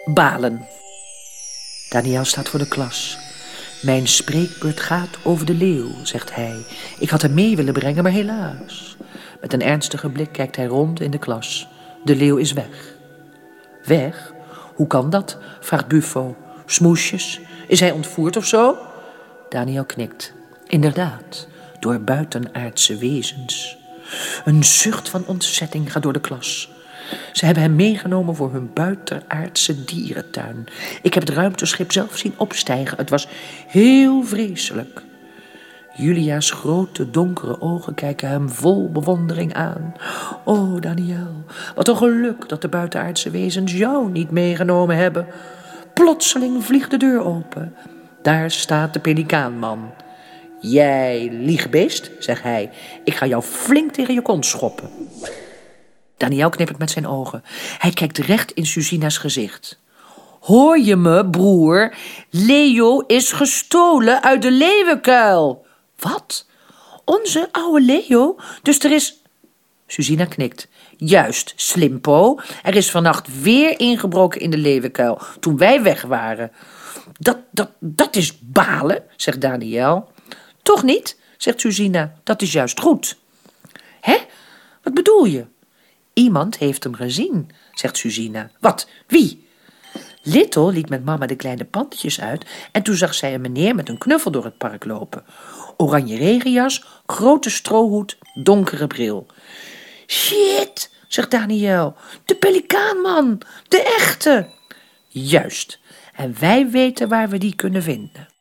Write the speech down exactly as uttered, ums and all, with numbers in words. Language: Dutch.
Balen. Daniël staat voor de klas. Mijn spreekbeurt gaat over de leeuw, zegt hij. Ik had hem mee willen brengen, maar helaas. Met een ernstige blik kijkt hij rond in de klas. De leeuw is weg. Weg? Hoe kan dat? Vraagt Buffo. Smoesjes? Is hij ontvoerd of zo? Daniël knikt. Inderdaad, door buitenaardse wezens. Een zucht van ontzetting gaat door de klas. Ze hebben hem meegenomen voor hun buitenaardse dierentuin. Ik heb het ruimteschip zelf zien opstijgen. Het was heel vreselijk. Julia's grote donkere ogen kijken hem vol bewondering aan. Oh, Daniël, wat een geluk dat de buitenaardse wezens jou niet meegenomen hebben. Plotseling vliegt de deur open. Daar staat de pelikaanman. Jij liegbeest, zegt hij. Ik ga jou flink tegen je kont schoppen. Daniël knippert met zijn ogen. Hij kijkt recht in Susina's gezicht. Hoor je me, broer? Leo is gestolen uit de leeuwenkuil. Wat? Onze oude Leo? Dus er is... Susina knikt. Juist, slimpo. Er is vannacht weer ingebroken in de leeuwenkuil, toen wij weg waren. Dat, dat, dat is balen, zegt Daniël. Toch niet, zegt Susina. Dat is juist goed. Hè? Wat bedoel je? Iemand heeft hem gezien, zegt Susina. Wat? Wie? Little liet met mama de kleine pandetjes uit en toen zag zij een meneer met een knuffel door het park lopen. Oranje regenjas, grote strohoed, donkere bril. Shit, zegt Daniël. De pelikaanman, de echte. Juist. En wij weten waar we die kunnen vinden.